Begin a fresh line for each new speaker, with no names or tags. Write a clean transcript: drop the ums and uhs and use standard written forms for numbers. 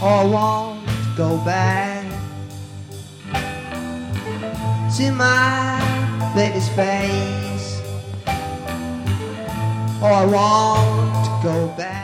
I want to go back to my baby's face. Oh, I want to go back